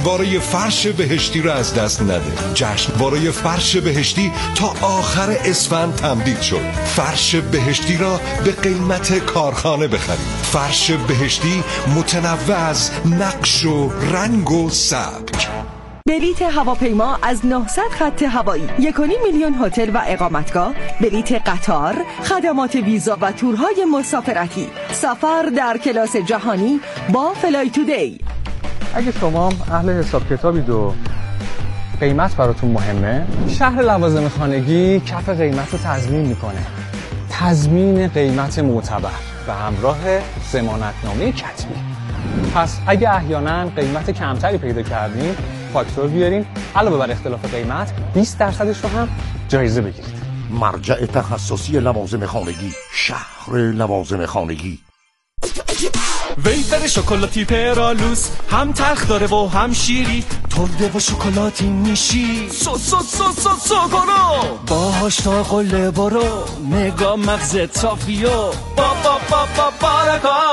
جشنواره فرش بهشتی را از دست نده. جشنواره فرش بهشتی تا آخر اسفند تمدید شد. فرش بهشتی را به قیمت کارخانه بخرید. فرش بهشتی متنوع از نقش و رنگ و سبک. بلیت هواپیما از 900 خط هوایی، 1.5 میلیون هتل و اقامتگاه، بلیت قطار، خدمات ویزا و تورهای مسافرتی، سفر در کلاس جهانی با فلای تودی. اگه شما اهل حساب کتابید و قیمت براتون مهمه، شهر لوازم خانگی کف قیمت رو تضمین میکنه. تضمین قیمت معتبر به همراه ضمانتنامه کتبی. پس اگه احیانا قیمت کمتری پیدا کردین، فاکتور بیارین، علاوه بر اختلاف قیمت 20% رو هم جایزه بگیرید. مرجع تخصصی لوازم خانگی، شهر لوازم خانگی. ویفر شکلاتی پرالوس هم تلخ داره و هم شیری، ترده و شکلاتی میشی سکرو باهاش تا قله برو، مگا مغز تافیو بارکا.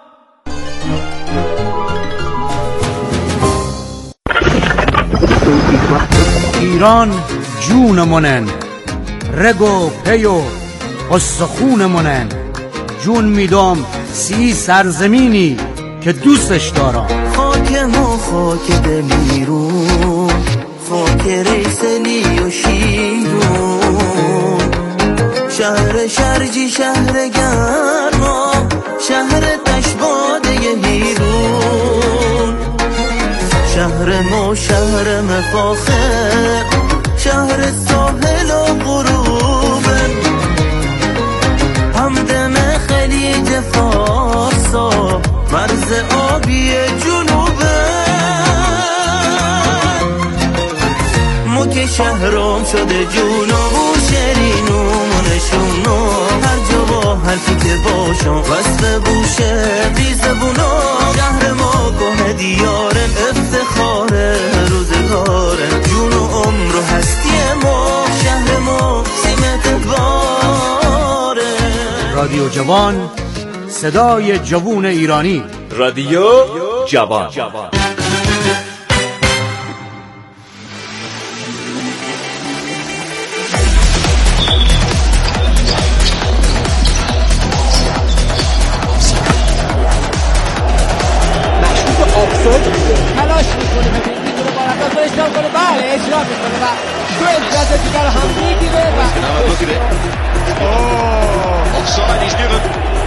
ایران جونمونن، رگ و پی و استخونمونن. جون میدم سی سرزمینی که دوستش دارم. خاک ما خاک دلیرون، خاک ریسلی و شیرون، شهر شرجی شهر گرما، شهر تشباده هیرون، شهر ما شهر مفاخر، شهر ساحل و غروبه، همدم خلیج فارسا، مرز آبی جنوبه. ما که شهرام شده جونو شرینومونشونو، هر جا با حرفی که باشم وصف بوشه بیزبونو. شهر ما که دیارن افتخاره روزگاره، جون و عمر و هستی ما، شهر ما سیمت باره. رادیو جوان، صدای جوون ایرانی. رادیو جوان. تلاش میکنه میتونه بارکات رو اشتاب کنه. بله اشتاب میکنه و تو امتیاز دیگر هم میگیره و offside is given.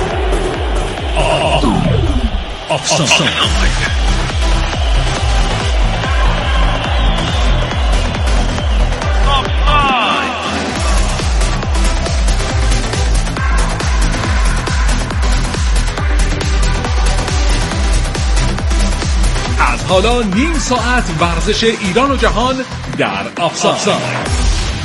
Offside. حالا نیم ساعت ورزش ایران و جهان در آفساید.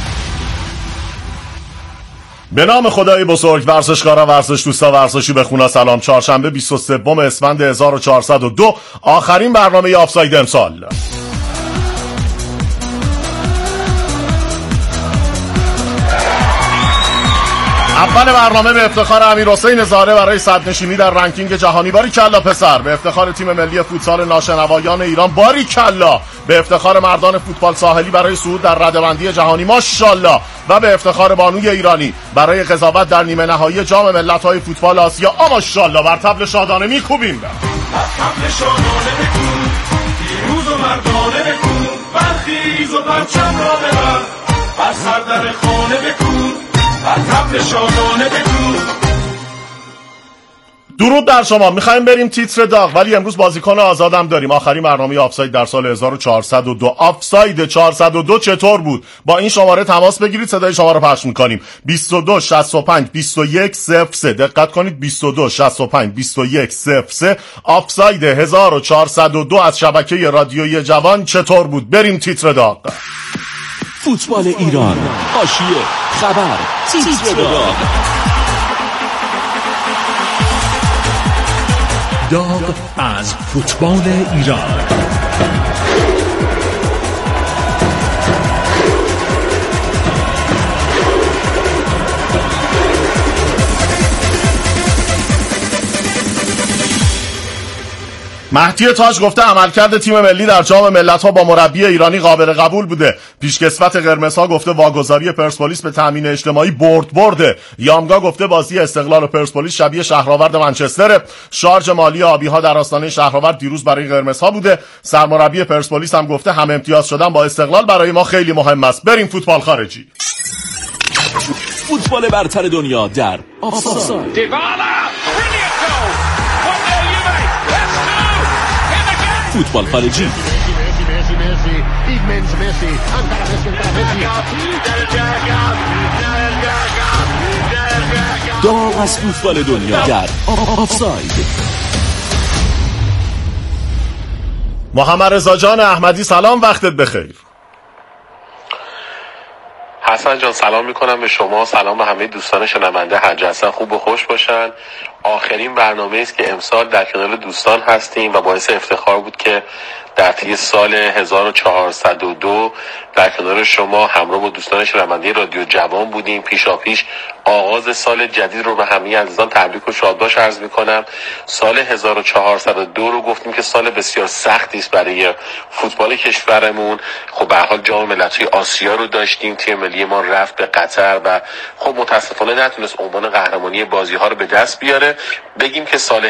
به نام خدای بزرگ. ورزشکاران، ورزش دوستا، ورزشی به خونه سلام. چهارشنبه 23 اسفند 1402، آخرین برنامه آفساید امسال. اول برنامه به افتخار امیرحسین زاره برای صدرنشینی در رنکینگ جهانی. باریکلا پسر. به افتخار تیم ملی فوتسال ناشنوایان ایران. باریکلا. به افتخار مردان فوتبال ساحلی برای صعود در رده‌بندی جهانی. ماشاءالله. و به افتخار بانوی ایرانی برای قضاوت در نیمه نهایی جام ملت‌های فوتبال آسیا. ماشاءالله. بر طبل شادانه می‌کوبیم. بر طبل شادانه بکوب، پیروز و مردانه بکوب، برخیز و پرچم را ببر، بر سر در خانه بکوب، بر طبل شادانه بکوب. درود بر شما. میخوایم بریم تیتر داغ، ولی امروز بازیکن آزادم داریم. آخرین برنامه آفساید در سال 1402. آفساید 402 چطور بود؟ با این شماره تماس بگیرید، صدای شما رو پخش میکنیم. 22 65 21 03. دقت کنید، 22 65 21 03. آفساید 1402 از شبکه رادیوی جوان چطور بود؟ بریم تیتر داغ. فوتبال ایران، حاشیه، خبر، تیتر داغ. داغ از فوتبال ایران. مهدی تاج گفته عملکرد تیم ملی در جام ملت‌ها با مربی ایرانی قابل قبول بوده. پیشکسوت قرمزها گفته واگذاری پرسپولیس به تامین اجتماعی برده. یامگا گفته بازی استقلال و پرسپولیس شبیه شهرآورد منچستر. شارژ مالی آبی‌ها در آستانه شهرآورد دیروز برای قرمزها بوده. سرمربی پرسپولیس هم گفته هم امتیاز شدن با استقلال برای ما خیلی مهم است. بریم فوتبال خارجی. فوتبال برتر دنیا در آفساید. فوتبال خارجی. داغ از فوتبال دنیا در آفساید. محمد رضا جان احمدی سلام، وقتت بخیر. حسن جان سلام میکنم به شما، سلام به همه دوستان شنونده. حج حسن خوب و خوش باشن. آخرین برنامه است که امسال در کنار دوستان هستیم و باعث افتخار بود که در طی سال 1402 در کنار شما همراه با دوستان شنونده رادیو جوان بودیم. پیشاپیش آغاز سال جدید رو به همه عزیزان تبریک و شادباش عرض میکنم. سال 1402 رو گفتیم که سال بسیار سختی است برای فوتبال کشورمون. خب به هر حال جام ملت‌های آسیا رو داشتیم، تیم ملی ما رفت به قطر و خب متاسفانه نتونست عنوان قهرمانی بازی‌ها رو به دست بیاره. بگیم که سال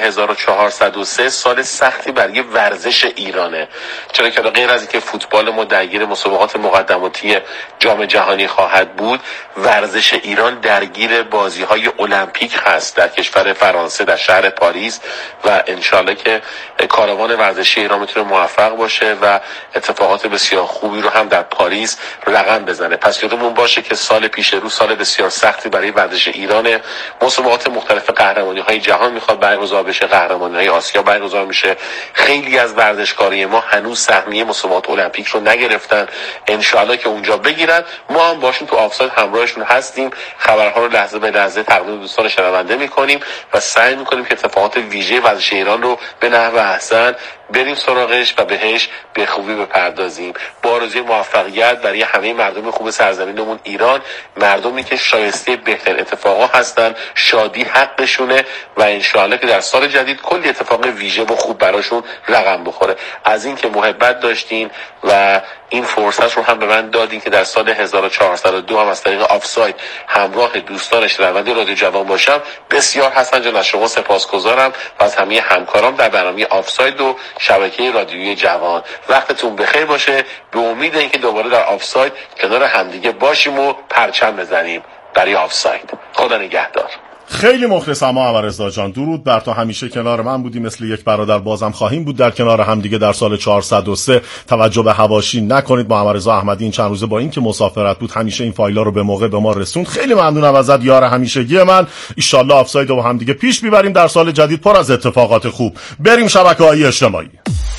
1403 سال سختی برای ورزش ایرانه، چرا که غیر از اینکه فوتبال ما درگیر مسابقات مقدماتی جام جهانی خواهد بود، ورزش ایران درگیر بازی‌های المپیک هست در کشور فرانسه در شهر پاریس و انشالله که کاروان ورزشی ایران میتونه موفق باشه و اتفاقات بسیار خوبی رو هم در پاریس رقم بزنه. پس یادمون باشه که سال پیش رو سال بسیار سختی برای ورزش ایرانه. مسابقات مختلف قهرمانی‌های جهان میخواد برگزار بشه، قهرمانی‌های آسیا برگزار میشه. خیلی از ورزشکارای ما هنوز سهمیه مسابقات المپیک رو نگرفتن، انشالله که اونجا بگیرن. ما هم باشیم تو آفساید همراهشون هستیم، خبرها رو لحظه به لحظه تقدیم دوستان شنونده میکنیم و سعی میکنیم که اتفاقات ویژه ورزش ایران رو به نحو احسن بریم سراغش و بهش به خوبی بپردازیم. با آرزوی موفقیت برای همه مردم خوب سرزمینمون ایران، مردمی که شایسته بهترین اتفاقا هستن، شادی حقشونه و انشالله که در سال جدید کلی اتفاق ویژه و خوب براشون رقم بخوره. از این که محبت داشتین و این فرصت رو هم به من دادین که در سال 1402 هم از طریق آفساید همراه دوستان شنونده رادیو جوان باشم، بسیار حسن جان از شما سپاسگزارم و از همه همکارام در برنامه آفساید و شبکه رادیویی جوان. وقتتون بخیر باشه. به امید اینکه دوباره در آفساید کنار همدیگه باشیم و پرچم بزنیم برای آفساید. خدا نگهدار. خیلی مخلصم محمد رضا جان، درود بر تو. همیشه کنار من بودی، مثل یک برادر بازم خواهیم بود در کنار هم دیگه در سال 403. توجه به حواشی نکنید. محمد رضا احمدی این چند روزه با این که مسافرت بود همیشه این فایل‌ها رو به موقع به ما رسوند. خیلی ممنونم ازت یار همیشگی من. ان شاءالله آفساید رو هم دیگه پیش میبریم در سال جدید پر از اتفاقات خوب. بریم شبکه‌های اجتماعی.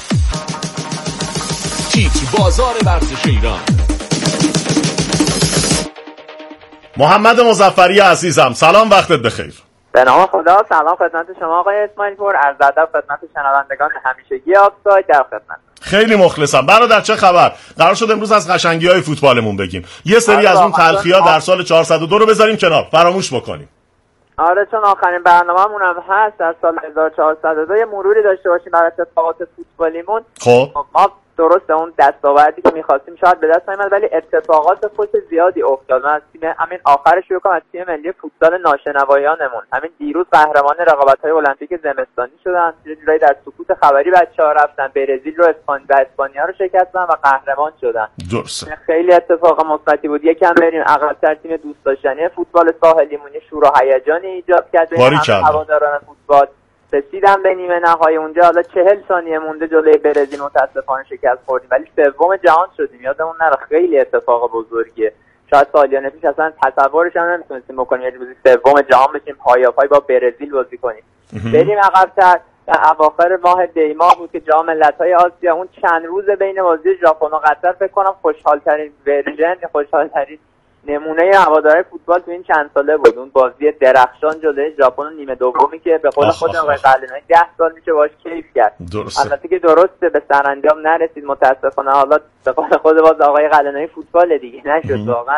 تیتر بازار ورزش ایران. محمد مظفری عزیزم سلام، وقتت بخیر. به نام خدا. سلام خدمت شما آقای اسماعیل پور، عرض ادب خدمت شنوندگان همیشگی آفساید در خدمت. خیلی مخلصم برادر. چه خبر؟ قرار شد امروز از قشنگی‌های فوتبالمون بگیم. یه سری از اون تلخی‌ها در سال 402 رو بذاریم کنار، فراموش بکنیم. آره چون آخرین برنامه‌مون هم هست در سال 1402 یه مروری داشته باشیم بر اتفاقات فوتبالیمون. خب ما درسته اون دستاوردی که می‌خواستیم شاید به دست نیامد، ولی اتفاقات خوش زیادی افتاد. من از تیم همین آخرش شروع کنم، از تیم ملی فوتبال ناشنوایانمون همین دیروز قهرمان رقابت‌های المپیک زمستانی شدن. یه جورایی در سکوت خبری بچه‌ها رفتن برزیل رو اسپانیا رو شکستن و قهرمان شدن. درسته. خیلی اتفاق مثبتی بود. یکم بریم عقب‌تر، تیم دوست داشتنی فوتبال ساحلیمون شور و هیجانی ایجاد کرد بین هواداران فوتبال. رسیدن به نیمه نهایی اونجا، حالا 40 ثانیه مونده جلوی برزیل متاسفانه شکست خوردیم ولی سوم جهان شدیم. یادمون نره خیلی اتفاق بزرگیه. شاید سالیان پیش اصلا تصورش هم نمیتونستیم بکنیم یه روزی سوم جهان بشیم، پای با برزیل بازی کنیم. بریم عقب‌تر، در اواخر ماه دی ماه بود که جام ملت‌های آسیا اون چند روز بین بازی ژاپن و قطر فکر کنم خوشحال‌ترین ورژن، خوشحال‌ترین نمونه هواداری فوتبال تو این چند ساله بود. اون بازی درخشان جلوی ژاپن و نیمه دومی که به قول خود آقای قلعه‌نویی 10 سال میشه باهاش کیف کرد. البته که درسته به سرانجام نرسید متاسفانه. حالا به قول خود باز آقای قلعه‌نویی فوتبال دیگه نشد واقعا.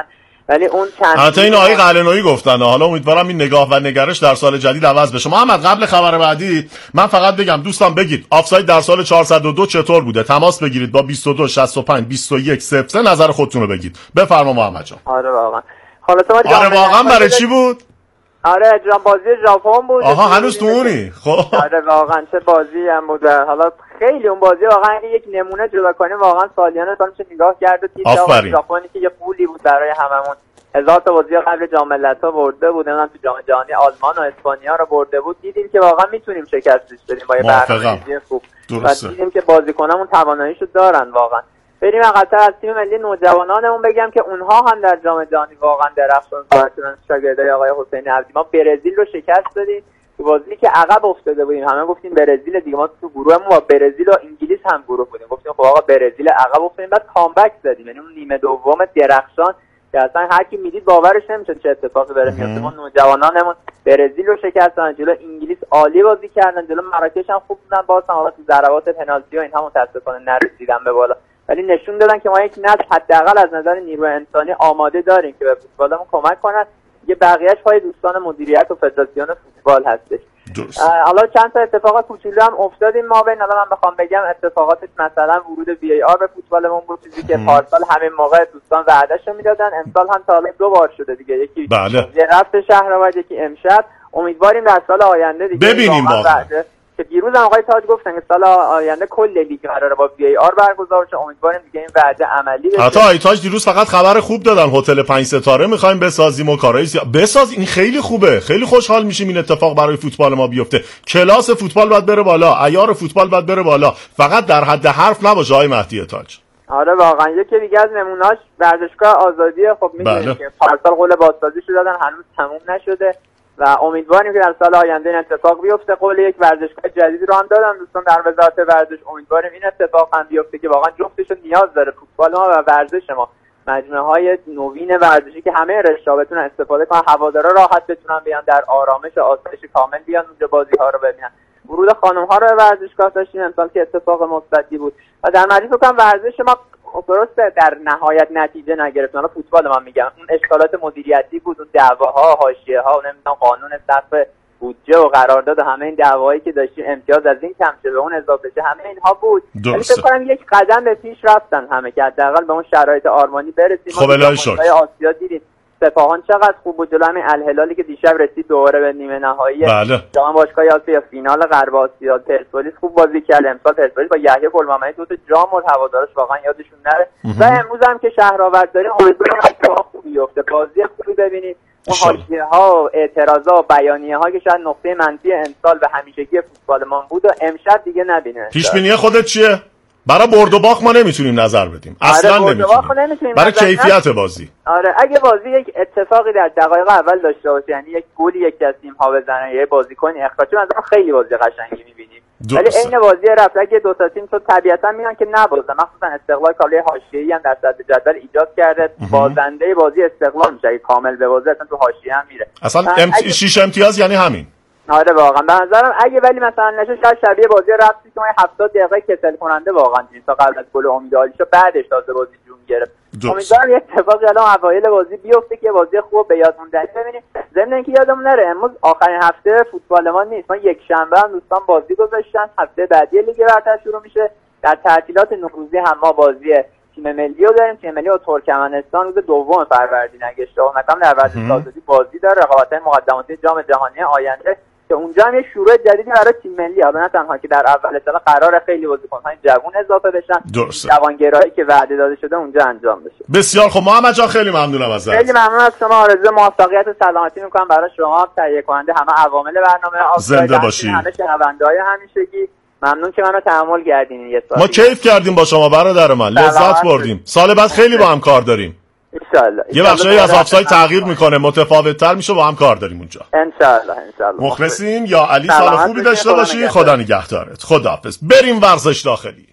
ولی اون چند حتی این آقای قلعه‌نویی گفتن. حالا امیدوارم این نگاه و نگرش در سال جدید عوض بشه. محمد قبل خبر بعدی من فقط بگم دوستان بگید آفساید در سال 402 چطور بوده؟ تماس بگیرید با 22 65 21 03 نظر خودتون رو بگید. بفرما محمد جان. آره واقعا. حالا تو واقعا برای چی بود؟ آره بازی ژاپن بود. آها هنوز تو اونی. خب آره واقعا چه بازی هم بود. حالا خیلی اون بازی واقعا یک نمونه جدا کنیم واقعا سالیانه تا میشه نگاه کرد و تیم ژاپنی که یه پولی بود برای هممون. هزار تا بازی قبل جام ملت‌ها برده بود، نمیدونم تو جام جهانی آلمان و اسپانیا رو برده بود. دیدیم که واقعا میتونیم شکستش بدیم با یه برنامه‌ریزی خوب. و دیدیم که بازیکنامون تواناییشو دارن واقعا. بریم عقب‌تر از تیم ملی نوجوانانمون بگم که اونها هم در جام جهانی واقعا درخشان کردن. شاگردای آقای حسین عبدی ما برزیل رو شکست دادیم تو بازی که عقب افتاده بودیم. همه گفتیم برزیل دیگه، ما تو گروهمون با برزیل و انگلیس هم گروه بودیم. گفتیم خب آقا برزیل عقب افتادیم، بعد کامبک زدیم. یعنی اون نیمه دوم درخشان که اصلا هر کی میدید باورش نمیشه چه اتفاقی بره میفته. ما نوجوانانمون برزیل رو شکستن، جلو انگلیس عالی بازی کردن، جلو مراکش هم خوب بودن، باز هم تو ضربات پنالتی و اینها متاسفانه نرسیدن به بالا. ولی نشون دادن که ما یک نسل حداقل از نظر نیروی انسانی آماده داریم که به فوتبالمون کمک کنن. یه بقیه‌اش پای دوستان مدیریت و فدراسیون فوتبال هستش. حالا چند تا اتفاقات کوچولو هم افتادیم ما بین. حالا من بخوام بگم اتفاقاتش مثلا ورود وی آر به فوتبالمون بود، چیزی که پارسال همین موقع دوستان وعده‌شو میدادن. امسال هم تا 2 بار شده دیگه، یکی یه رفت شهرآباد، یکی امشب. امیدواریم در سال آینده دیگه ببینیم واقعا که دیروز هم آقای تاج گفتن که سال آینده کل لیگ قراره با وی آر برگزار شه. امیدواریم دیگه این وعده عملی بشه. حتی آقای تاج دیروز فقط خبر خوب دادن، هتل 5 ستاره می‌خوایم بسازیم و کارهای بساز. این خیلی خوبه، خیلی خوشحال میشیم این اتفاق برای فوتبال ما بیفته. کلاس فوتبال باید بره بالا، عیار فوتبال باید بره بالا، فقط در حد حرف نباشه آقای مهدی تاج. آره واقعا یکی دیگه از نمونه‌اش ورزشگاه آزادی. خب می‌دونید که پارسال قول بازسازیش رو دادن، هنوز تموم نشده و امیدواریم که در سال آینده این اتفاق بیفته. قول یک ورزشگاه جدیدی رو هم دادن دوستان در وزارت ورزش. امیدواریم این اتفاق هم بیفته که واقعا جفتشو نیاز داره فوتبال ما و ورزش ما. مجموعه‌های نوین ورزشی که همه رشته‌ها بتونن استفاده کنن، هوادارا راحت بتونن بیان در آرامش آسایش کامل بیان اونجا بازی‌ها رو ببینن. ورود خانم‌ها رو به ورزشگاه داشتیم امسال که اتفاق مثبتی بود و در مجموع فکر کنم ورزش ما درسته در نهایت نتیجه نگرفت. حالا فوتبال من میگم اون اشکالات مدیریتی بود، اون دعواها، حاشیه‌ها و نمیدونم قانون سقف بودجه و قرارداد و همه این دعوایی که داشتیم، امتیاز از این کم شه به اون اضافه شه، همه اینها بود. ولی فکر کنم یک قدم به پیش رفتن همه که حداقل به اون شرایط آرمانی برسیم. خب الهی شکر. آسیا دیدیم سپاهان چقدر خوب بود جلو همین الهلالی که دیشب رسید دوباره به نیمه نهایی جام باشگاه آسیا، فینال غرب آسیا. پرسپولیس خوب بازی کرد امسال. پرسپولیس با یحیی گل‌محمدی دو تا جام و هوادارش واقعا یادشون نره. و امروز هم که شهرآورد داریم امیدوارم اتفاق خوبی بیفته، بازی خوبی ببینید. اون حاشیه‌ها و اعتراضا و بیانیه‌ها که شاید نقطه منفی امسال به همیشگی فوتبالمان بود و امشب دیگه نبینه. پیش‌بینی خودت چیه؟ برای برد و باخت ما نمیتونیم نظر بدیم. اصلا نمیتونیم. برای کیفیت بازی. آره اگه بازی یک اتفاقی در دقایق اول داشته باشه، یعنی یک گلی یک از تیم‌ها بزنه، یه بازیکن اخراج شه، مثلا خیلی بازی قشنگی می‌بینیم. ولی عین بازی رفت اگه دو تا تیم تو طبیعتا میان که نبازن، مخصوصا استقلال کالای حاشیه‌ای هم در صدر جدول ایجاد کرده. بازنده بازی استقلال میشه کامل به بازی، اصلا تو حاشیه هم میره. اصلا 6 امتیاز یعنی همین. آره واقعا به نظرم اگه ولی مثلا نشه شاید شبیه بازی رفتی که ما 70 دقیقه کسل کننده واقعا دیدیم تا قبل از گل امید عالیشو، بعدش تازه بازی جون گرفت. امیدوارم یه اتفاقی الان اوایل بازی بیفته که بازی خوب به یاد موندنی ببینیم. ضمن اینکه یادمون نره امروز آخرین هفته فوتبال ما نیست، ما یک شنبه هم دوستان بازی گذاشتن، هفته بعدی لیگ برتر شروع میشه. در تعطیلات نوروزی هم ما بازی تیم ملی رو داریم. تیم ملی با ترکمنستان روز 2 فروردین اگه اشتباه نکنم در ورزشگاه آزادی بازی داره، رقابت‌های مقدماتی جام جهانی آینده که اونجا هم یه شروع جدیدی برای تیم ملی، حالا نه تنها که در اول سال قرار خیلی بازیکن‌های جوان اضافه بشن، جوانگرایی که وعده داده شده اونجا انجام بشه. بسیار خب محمد جان، خیلی ممنونم ازت. خیلی ممنون از شما، آرزوی موفقیت و سلامتی می‌کنم برای شما، تهیه کننده همه عوامل برنامه آفساید، زنده باشید. همه شنونده‌های همیشگی. ممنون که منو تحمل کردین یه سال. ما کیف کردیم با شما برادر من، لذت بردیم. سال بعد خیلی با هم کار داریم. انشالله. یه بخشایی از آفساید تغییر میکنه، متفاوت‌تر میشه، با هم کار داریم اونجا. انشالله. مخلصیم. یا علی سال خوبی داشته باشی. خدا نگهدارت. خداحافظ. بریم ورزش داخلی.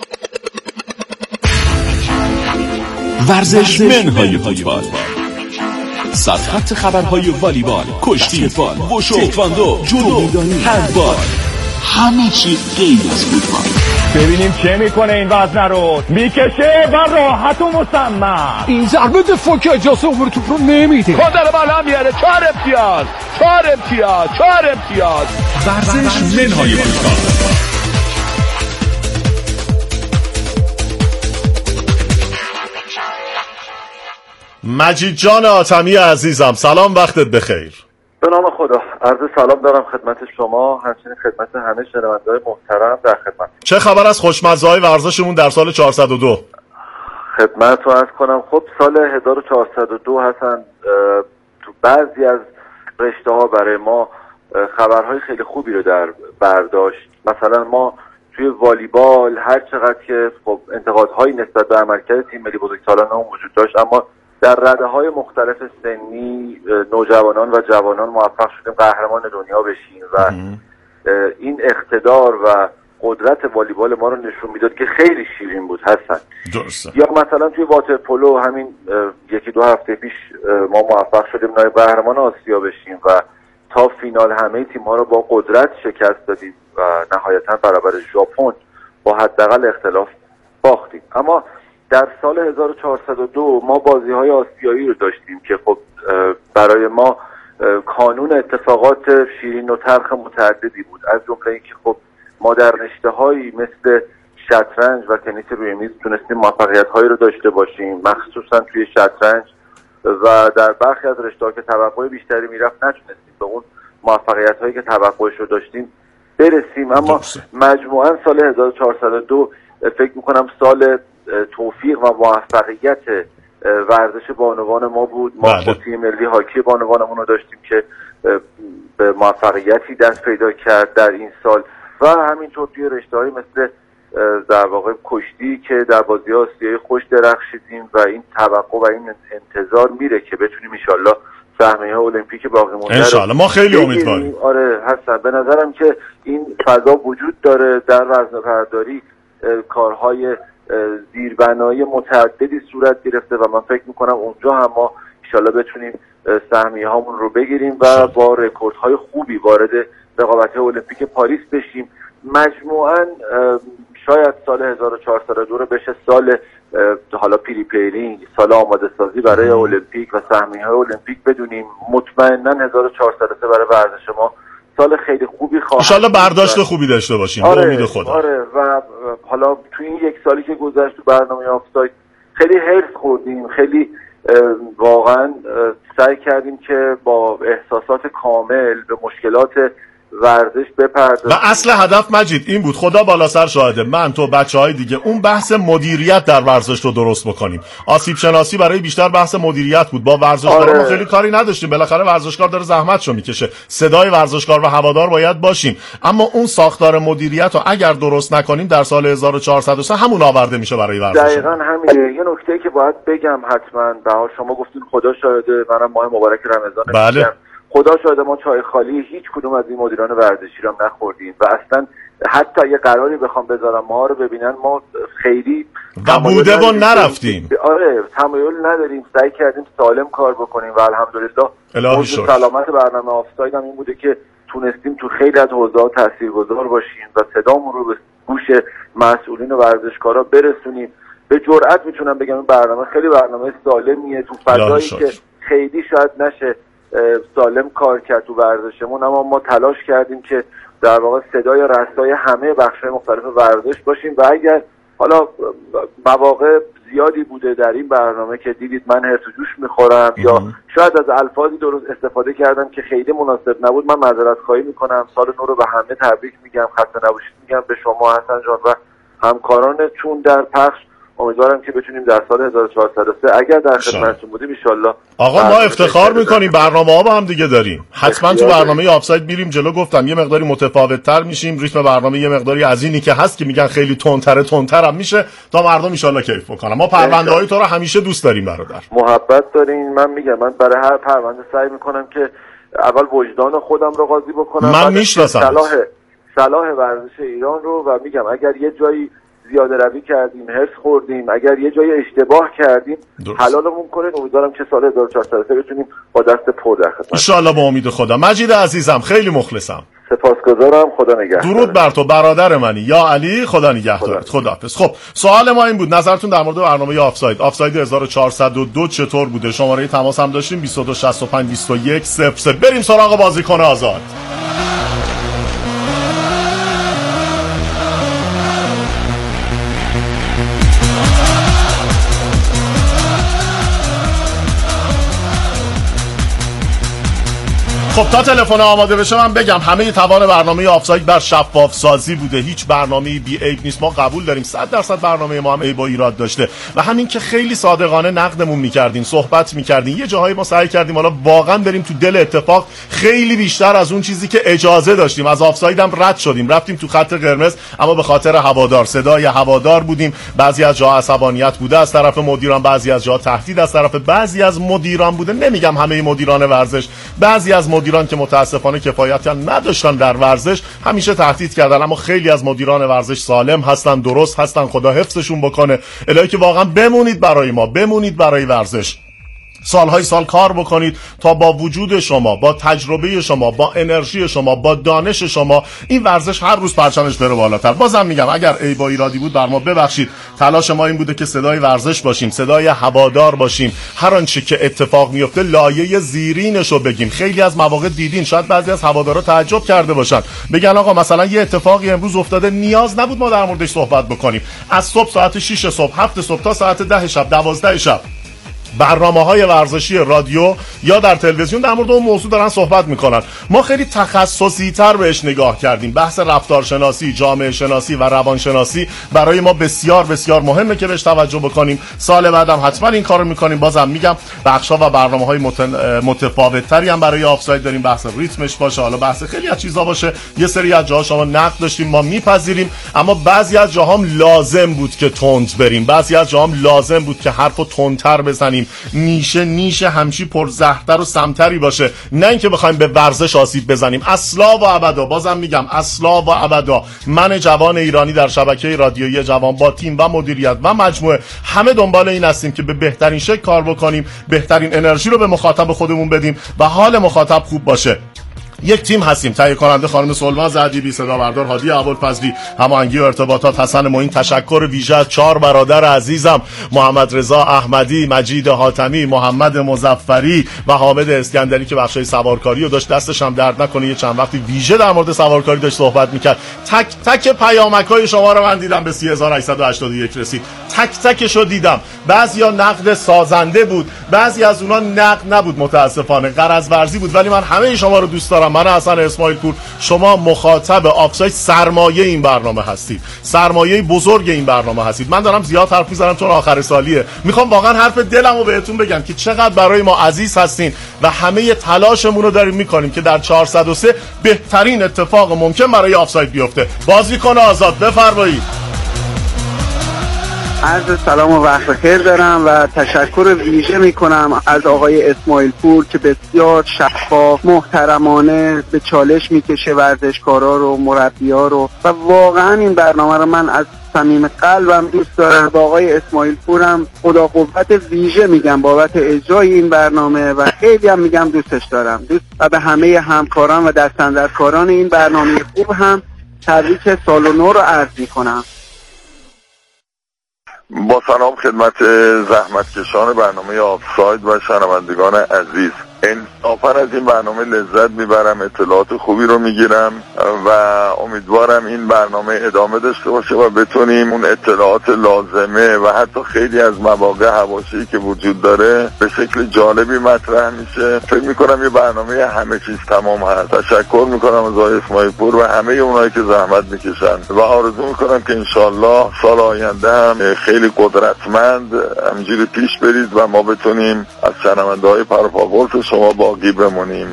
ورزش منهای فوتبال، سرخط خبرهای والیبال، کشتی فوتبال، وشو، تکواندو، جودو، هندبال، همه چی غیر از فوتبال. ببینیم چه میکنه این وزنه رو. میکشه و راحت و مصمم. این ضربه دفاع که اجازه عمر توپ رو نمیده. کندر بالا میاره. 4 امتیاز. ورزش منهای فوتبال. مجید جان آتمی عزیزم، سلام، وقتت بخیر. به نام خدا، عرض سلام دارم خدمت شما، همچنین خدمت همه شنونده‌های محترم در خدمت. چه خبر از خوشمزه‌های ورزشمون در سال 402؟ خدمت رو عرض کنم. خب سال 1402 حسن تو بعضی از رشته‌ها برای ما خبرهای خیلی خوبی رو در برداشت. مثلا ما توی والیبال هر چقدر که خب انتقادهایی نسبت به عملکرد تیم ملی بزرگسالانمون وجود داشت، اما در رده‌های مختلف سنی نوجوانان و جوانان موفق شدیم قهرمان دنیا بشیم و این اقتدار و قدرت والیبال ما رو نشون میداد که خیلی شیرین بود حسن. درسته. یا مثلا توی واترپولو همین 1-2 هفته پیش ما موفق شدیم نایب قهرمان آسیا بشیم و تا فینال همه تیم‌ها رو با قدرت شکست دادیم و نهایتاً برابر ژاپن با حداقل اختلاف باختیم. اما در سال 1402 ما بازی‌های آسیایی رو داشتیم که خب برای ما کانون اتفاقات شیرین و تلخ متعددی بود، از جمله اینکه خب ما در رشته‌هایی مثل شطرنج و تنیس روی میز تونستیم موفقیت‌هایی رو داشته باشیم، مخصوصا توی شطرنج، و در برخی از رشته‌ها که توقع بیشتری میرفت نتونستیم به اون موفقیت‌هایی که توقعش رو داشتیم برسیم. اما مجموعاً سال 1402 فکر می‌کنم سال توفیق و موفقیت ورزش بانوان ما بود. ما تیم ملی هاکی بانوانمون رو داشتیم که به موفقیتی دست پیدا کرد در این سال و همینطور توی رشته‌هایی مثل در واقع کشتی که در بازی آسیایی خوش درخشیدیم و این توقع و این انتظار میره که بتونیم ان شاءالله سهمیه المپیک باقی مونده ان شاءالله. ما خیلی امیدواریم. آره حسن، به نظرم که این فضا وجود داره در وزنه‌برداری، کارهای زیربنایی متعددی صورت گرفته و من فکر میکنم اونجا هم ما انشالله بتونیم سهمیه هامون رو بگیریم و با رکوردهای خوبی وارد رقابت‌های المپیک پاریس بشیم. مجموعاً شاید سال 1402 رو بشه سال حالا پریپیرینگ، سال آماده سازی برای المپیک و سهمیه المپیک بدونیم. مطمئناً 1403 برای ورزش ما سال خیلی خوبی خواهد. انشالله برداشت خوبی داشته باشیم. آره، به امید خدا. آره، و حالا تو این یک سالی که گذشت تو برنامه آفساید خیلی حرص خوردیم، خیلی واقعا سعی کردیم که با احساسات کامل به مشکلات ورزش بپردازیم و اصل هدف مجید این بود، خدا بالا سر شاهده، من تو بچهای دیگه اون بحث مدیریت در ورزش رو درست بکنیم. آسیب شناسی برای بیشتر بحث مدیریت بود. با ورزشکارا ما خیلی کاری نداشتیم، بالاخره ورزشکار داره زحمتشو میکشه، صدای ورزشکار و هوادار باید باشیم، اما اون ساختار مدیریت رو اگر درست نکنیم در سال 1403 همون آورده میشه برای ورزش. دقیقاً همینه. یه نکته که باید بگم حتما، بهار شما گفتین خدا شاهده، منم ماه مبارک رمضان بله. خدا شاهده ما چای خالی هیچ کدوم از این مدیران ورزشی رو نخوردیم و اصلا حتی اگه قراری بخوام بذارم ما رو ببینن ما خیلی و بوده و نرفتیم. آره، تمایل نداریم، سعی کردیم سالم کار بکنیم و الحمدلله موضوع سلامت برنامه آفساید هم این بوده که تونستیم تو خیلی از حوزه‌ها تاثیرگذار باشیم و صدامون رو به گوش مسئولین و ورزشکارا برسونیم. به جرئت میتونم بگم این برنامه خیلی برنامه سالمیه تو فضایی که خیلی شاید نشه سالم کار کرد تو ورزشمون، اما ما تلاش کردیم که در واقع صدای رسای همه بخش‌های مختلف ورزش باشیم و اگر حالا مواقع زیادی بوده در این برنامه که دیدید من هرس و جوش میخورم یا شاید از الفاظی درست استفاده کردم که خیلی مناسب نبود، من معذرت خواهی میکنم. سال نو رو به همه تبریک میگم، خسته نباشید میگم به شما حسن جان و همکارانتون در پخش. امیدوارم که بتونیم در سال 1403 اگر در خدمتتون بودیم ان شاءالله. آقا ما افتخار میکنیم برنامه‌ها با هم دیگه داریم، حتما تو برنامه آفساید میریم جلو. گفتم یه مقداری متفاوت‌تر میشیم، ریتم برنامه یه مقداری از اینی که هست که میگن خیلی تندترم میشه تا مردم ان شاءالله کیف بکنن. ما پرونده‌های تو رو همیشه دوست داریم برادر، محبت دارین. من میگم من برای هر پرونده سعی میکنم که اول وجدان خودم رو قاضی بکنم، من میشناسم صلاح ورزش ایران رو و میگم اگر یه جایی زیاده روی کردیم، هرس خوردیم، اگر یه جای اشتباه کردیم حلالمون کنین. امیدوارم که سال 1403 بتونیم با دست پر در خدمت. ان شاءالله با امید خدا. مجید عزیزم خیلی مخلصم. سپاسگزارم. خدا نگهدار. درود بر تو برادر منی. یا علی، خدا نگهدارت. خداحافظ. خب سوال ما این بود، نظرتون در مورد برنامه آفساید 1402 چطور بوده؟ شماره تماس هم داشتیم 2265 21 00. بریم سراغ بازیکن آزاد. خب تا تلفن آماده بشه من بگم همه توان برنامه آفساید بر شفاف سازی بوده. هیچ برنامه‌ای بی عیب نیست. ما قبول داریم 100% برنامه ما هم عیب و ایراد داشته و همین که خیلی صادقانه نقدمون می‌کردین، صحبت می‌کردین، یه جاهایی ما سعی کردیم حالا واقعا بریم تو دل اتفاق خیلی بیشتر از اون چیزی که اجازه داشتیم. از آفساید هم رد شدیم، رفتیم تو خط قرمز، اما به خاطر هوادار، صدای هوادار بودیم. بعضی از جاها عصبانیت بوده از طرف مدیران، بعضی از جاها تهدید از طرف بعضی از مدیران بوده. نمیگم همه مدیران ورزش، بعضی از مدیران که متاسفانه کفایت نداشتن در ورزش همیشه تهدید کردن، اما خیلی از مدیران ورزش سالم هستن، درست هستن، خدا حفظشون بکنه. الهی که واقعا بمونید برای ما، بمونید برای ورزش، سالهای سال کار بکنید تا با وجود شما، با تجربه شما، با انرژی شما، با دانش شما این ورزش هر روز پرچمش بره بالاتر. بازم میگم اگر عیب و ایرادی بود بر ما ببخشید. تلاش ما این بوده که صدای ورزش باشیم، صدای هوادار باشیم، هر آنچه که اتفاق میفته لایه زیرینشو بگیم. خیلی از مواقع دیدین شاید بعضی از هوادارا تعجب کرده باشن، بگن آقا مثلا یه اتفاقی امروز افتاده نیاز نبود ما در موردش صحبت بکنیم. از صبح ساعت 6 صبح، 7 صبح تا ساعت 10 شب، 12 شب برنامه‌های ورزشی رادیو یا در تلویزیون در مورد اون موضوع دارن صحبت میکنن. ما خیلی تخصصی‌تر بهش نگاه کردیم. بحث رفتارشناسی، جامعه شناسی و روانشناسی برای ما بسیار بسیار مهمه که بهش توجه بکنیم. سال بعدم حتما این کارو میکنیم. بازم میگم بخشا و برنامه‌های متفاوت‌تری هم برای آفساید داریم. بحث ریتمش باشه، حالا بحث خیلی از چیزا باشه. یه سری از جاها شما نقد داشتیم، ما میپذیریم، اما بعضی از جاها هم لازم بود که تند بریم، بعضی از جاها هم لازم بود که حرفو تندتر بزنیم. نیشه همچی پر زهرتر و سمتری باشه، نه اینکه بخوایم به ورزش آسیب بزنیم. اصلا و ابدا، بازم میگم اصلا و ابدا. من جوان ایرانی در شبکه رادیویی جوان با تیم و مدیریت و مجموعه همه دنبال این هستیم که به بهترین شکل کار بکنیم، بهترین انرژی رو به مخاطب خودمون بدیم و حال مخاطب خوب باشه. یک تیم هستیم. تهیه کننده خانم سلما زدیبی، صدا بردار هادی ابوالفضلی، هماهنگی و ارتباطات حسن معین. تشکر ویژه از 4 برادر عزیزم، محمد رضا احمدی، مجید حاتمی، محمد مظفری و حامد اسکندری که بخشای سوارکاری رو داشت. دستش هم درد نکنه، یه چند وقتی ویژه در مورد سوارکاری داشت صحبت میکرد. تک تک پیامک‌های شما رو من دیدم، به 3881 رسید. تک تکشو دیدم. بعضیا نقد سازنده بود، بعضی از اونها نقد نبود، متاسفانه غرض ورزی بود، ولی من همه شما رو دوست دارم. من حسن اسماعیل پور، شما مخاطب آفساید سرمایه این برنامه هستید، سرمایه بزرگ این برنامه هستید. من دارم زیاد حرف میزنم چون آخر سالیه، میخوام واقعا حرف دلمو بهتون بگم که چقدر برای ما عزیز هستین و همه تلاشمون رو داریم میکنیم که در 403 بهترین اتفاق ممکن برای آفساید بیفته. بازیکن آزاد، بفرمایید. عرض سلام و وقت بخیر دارم و تشکر ویژه میکنم از آقای اسماعیل پور که بسیار شفاف، محترمانه به چالش میکشه ورزشکارا رو، مربی‌ها رو و واقعا این برنامه رو من از صمیم قلبم دوست دارم. با آقای اسماعیل پورم خدا قوت ویژه میگم بابت اجرای این برنامه و خیلی هم میگم دوستش دارم. و به همه همکاران و دستاندرکاران این برنامه خوب هم تبریک سال نو رو عرض میکنم. با سلام خدمت زحمتکشان برنامه آفساید و شنوندگان عزیز. انصافا از این برنامه لذت میبرم، اطلاعات خوبی رو میگیرم و امیدوارم این برنامه ادامه داشته باشه و بتونیم اون اطلاعات لازمه و حتی خیلی از مواقع حواشی که وجود داره به شکل جالبی مطرح میشه. فکر میکنم یه برنامه همه چیز تمام هست. تشکر میکنم از آقای اسماعیل پور و همه اونایی که زحمت میکشن و آرزو میکنم که انشالله سال آینده هم خیلی قدرتمند همینجوری پیش برید و ما بتونیم از شنونده‌های پرپاگورس شما باقی بمونیم.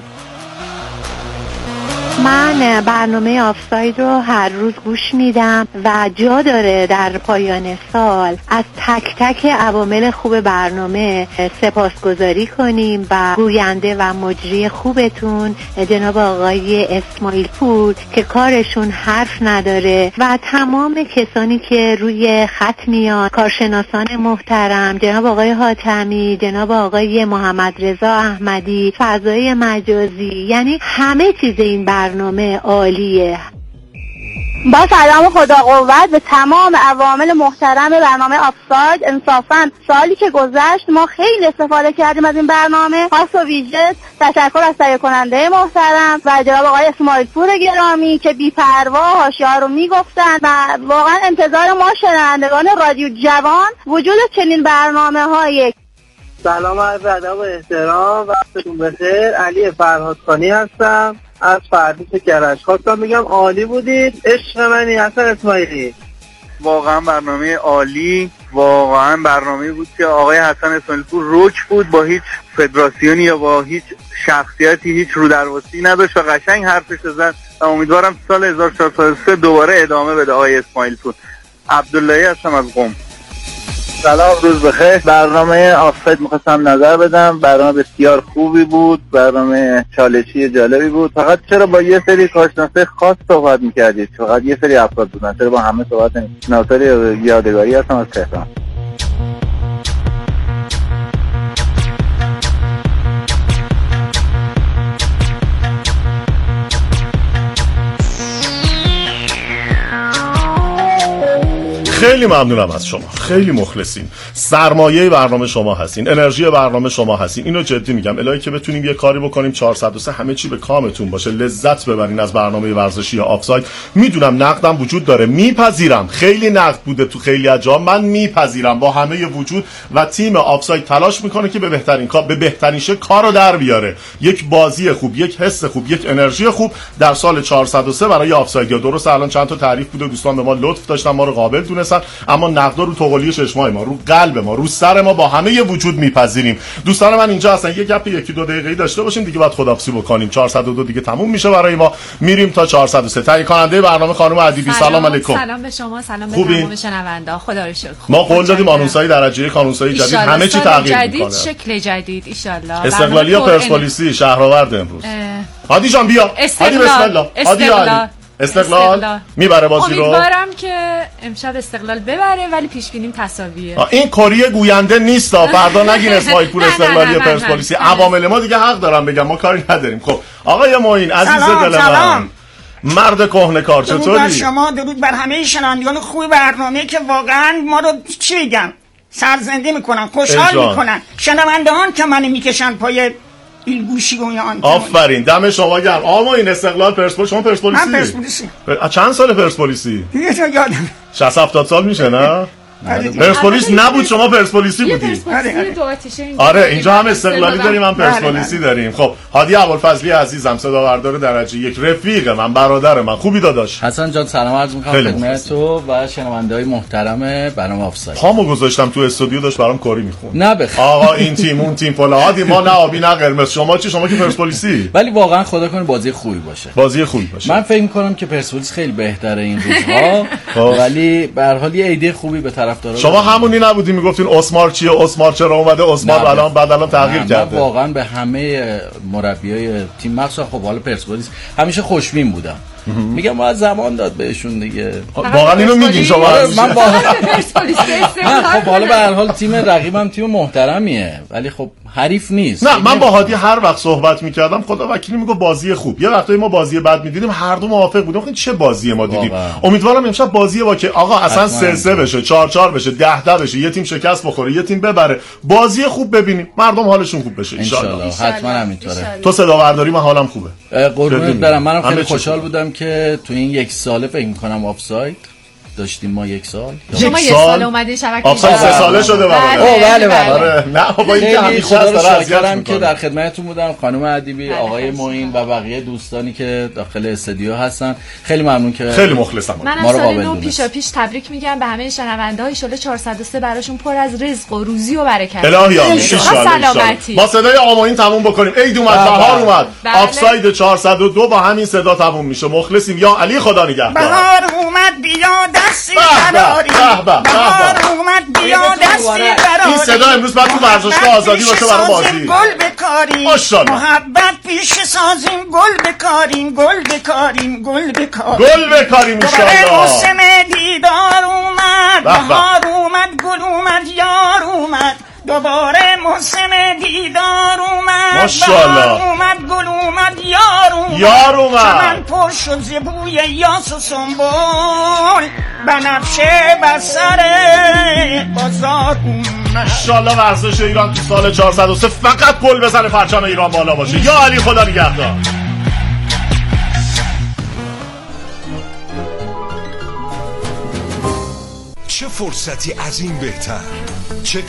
من برنامه آفساید رو هر روز گوش میدم و جا داره در پایان سال از تک تک عوامل خوب برنامه سپاسگزاری کنیم و گوینده و مجری خوبتون جناب آقای اسماعیل پور که کارشون حرف نداره و تمام کسانی که روی خط میان، کارشناسان محترم، جناب آقای حاتمی، جناب آقای محمد رضا احمدی، فضای مجازی، یعنی همه چیز این برنامه برنامه عالیه. با سلام و خدا قوت به تمام عوامل محترم برنامه آفساید. انصافا سالی که گذشت ما خیلی استفاده کردیم از این برنامه. خاص و ویژه تشکر از تهیه کننده محترم و جناب آقای اسماعیل پور گرامی که بی‌پروا حاشیه‌ها رو میگفتن و واقعا انتظار ما شنوندگان رادیو جوان وجود چنین برنامه‌های. سلام عرض ادب و احترام، وقتتون بخیر. علی فرهادخانی هستم از فردوس کرج. خواستم بگم عالی بودید، عشق منی حسن اسماعیلی. واقعا برنامه عالی، واقعا برنامه بود که آقای حسن اسماعیلی پور رک بود، با هیچ فدراسیونی یا با هیچ شخصیتی هیچ رودرواسی نداشت و قشنگ حرفش زد و امیدوارم سال 1403 دوباره ادامه بده آقای اسماعیلی پور. عبداللهی هستم از قم. سلام، روز بخیر. برنامه آفساید می‌خواستم نظر بدم. برنامه بسیار خوبی بود، برنامه چالشی جالبی بود. فقط چرا با یه سری کارشناسای خاص صحبت می‌کردید؟ فقط یه سری افراد بودن، چرا با همه صحبت نمی‌کردید؟ ناصر یادگاری هستم از تهران. خیلی ممنونم از شما، خیلی مخلصین. سرمایه برنامه شما هستین، انرژی برنامه شما هستین. اینو جدی میگم، الهی که بتونیم یه کاری بکنیم 403 همه چی به کامتون باشه، لذت ببرین از برنامه ورزشی آفساید. میدونم نقدم وجود داره، میپذیرم، خیلی نقد بوده تو خیلی از جا، من میپذیرم با همه وجود و تیم آفساید تلاش میکنه که به بهترین شکل کارو در بیاره. یک بازی خوب، یک حس خوب، یک انرژی خوب در سال 403 برای آفساید. یا درست الان چند تا تعریف بوده، دوستان به ما لطف داشتن، ما رو قابل دونستن، اما نقدا رو توقلی چشمای ما، رو قلب ما، رو سر ما با همه وجود میپذیریم. دوستان من اینجا هستن، یه گپ 1-2 دقیقه‌ای داشته باشیم دیگه بعد خداحافظی بکنیم. 402 دیگه تموم میشه برای ما، میریم تا 403. تهیه کننده برنامه خانم ادیبی، سلام علیکم. سلام به شما، سلام به تمام شنوندا. خدا رو شکر. ما قول دادیم آنونسای درجه قانونسای جدید همه چی تغییر میکنه. شکل جدید ان شاء الله. استقلالی و پرسپولیسی شهرآورد امروز. هادی جان بیا. هادی بسم الله. هادی استقلال میبره بازی رو. امیدوارم که امشب استقلال ببره ولی پیش بینیم تساویه. این کاری گوینده نیست، فردا نگین اسماعیل پور استقلالی پرسپولیسی. عوامل ما دیگه حق دارم بگم، ما کاری نداریم. خب آقای معین عزیز دل من، مرد کهنه کار، چطوری؟ درود بر شما، درود بر همه شنوندگان خوب برنامه که واقعا ما رو چی بگم سرزنده میکنن، خوشحال میکنن. شنوندگان که منو میکشن پای این گوشی و یا آنتن. آفرین، دم شما گرم. آما این استقلال پرسپولیس، شما پرسپولیسی؟ من پرسپولیسی. چند سال پرسپولیسی؟ دیگه تو یادم 60-70 سال میشه نه؟ پرسپولیس نبود، شما پرسپولیسی بودی. آره اینجا هم استقلالی داریم، هم پرسپولیسی داریم. خب هادی ابوالفضلی عزیزم، صداوردار درجه 1، رفیق من، برادر من. خوبی داداش؟ حسن جان سلام عرض می‌کنم خدمت تو و شنونده‌های محترم برنامه آفساید. پامو گذاشتم تو استودیو داشت برام کاری می‌خوند. نه بخیر آقا این تیم اون تیم فلان. هادی ما نه آبی نه قرمز. شما چی؟ شما که پرسپولیسی. ولی واقعا خدا کنه بازی خوبی باشه. بازی خوبی باشه. من فکر می‌کنم که پرسپولیس خیلی بهتره این روزها، ولی به هر حال یه ایده خوبی به طرفدارا. شما همونی نبودی میگفتین اسمار چیه، اسمار چرا اومده، اسمار الان بعد الان تغییر کرده. من واقعا به همه مربیای تیم مخصوصا خب حالا پرسپولیس همیشه خوشبین بودم. میگم باید زمان داد بهشون دیگه. واقعا اینو میگین شما؟ من واقعا پرسپولیس خب حالا به هر حال تیم رقیبم تیم محترمیه ولی خب حریف نیست. نه من با هادی هر وقت صحبت میکردم خدا وکیلی میگه بازی خوب. یه وقتایی ما بازی بد میدیدیم، هر دو موافق بودیم. خب چه بازی ما دیدیم. امیدوارم امشب بازی با که آقا اصلا 3-3 بشه، 4-4 بشه، 10-10 بشه، یه تیم شکست بخوره، یه تیم ببره، بازی خوب ببینیم، مردم حالشون خوب بشه ان شاء الله. حتما همینطوره. تو صداورداری من حالم خوبه. قربونت برم. منم خیلی خوشحال بودم که تو این یک ساله فکر می‌کنم آفساید داشتیم ما یک سال. شما یک سال اومدین شبکه آفساید 3 ساله شده بله بله. نه بابا این که همیشه شاکرم که در خدمتتون بودم، خانم ادیبی، آقای معین و بقیه دوستانی که داخل استودیو هستن. خیلی ممنون که خیلی مخلصم. من از سال نو پیش تبریک میگم به همه شنونده های ان 403 براشون پر از رزق و روزی و برکت. الهی ان سلامتی. با صدای آمین تموم بکنیم. عید اومد، بهار اومد. آفساید 402 با همین صدا تموم میشه. مخلصیم. یا علی خدا نگهدار. بهار اومد بیا دستی براری، بهار اومد بیا دستی براری. این صدا امروز بعد تو ورزشگاه آزادی باشه برای بازی. گل بکاریم، محبت پیش سازیم، گل بکاریم، گل بکاریم، گل بکاریم، گل بکاریم ان شاء الله. موسم دیدار اومد، بهار اومد، گل اومد، یار اومد، دوباره موسم دیدار اومد ماشاءالله اومد گل اومد یار اومد چمن پر شد ز بوی یاس و سنبول بنفشه بر سر بازار اومد. انشالله ورزش ایران تو سال 403 فقط گل بزنه، پرچم ایران بالا باشه. یا علی، خدا نگهدار. چه فرصتی از این بهتر، چه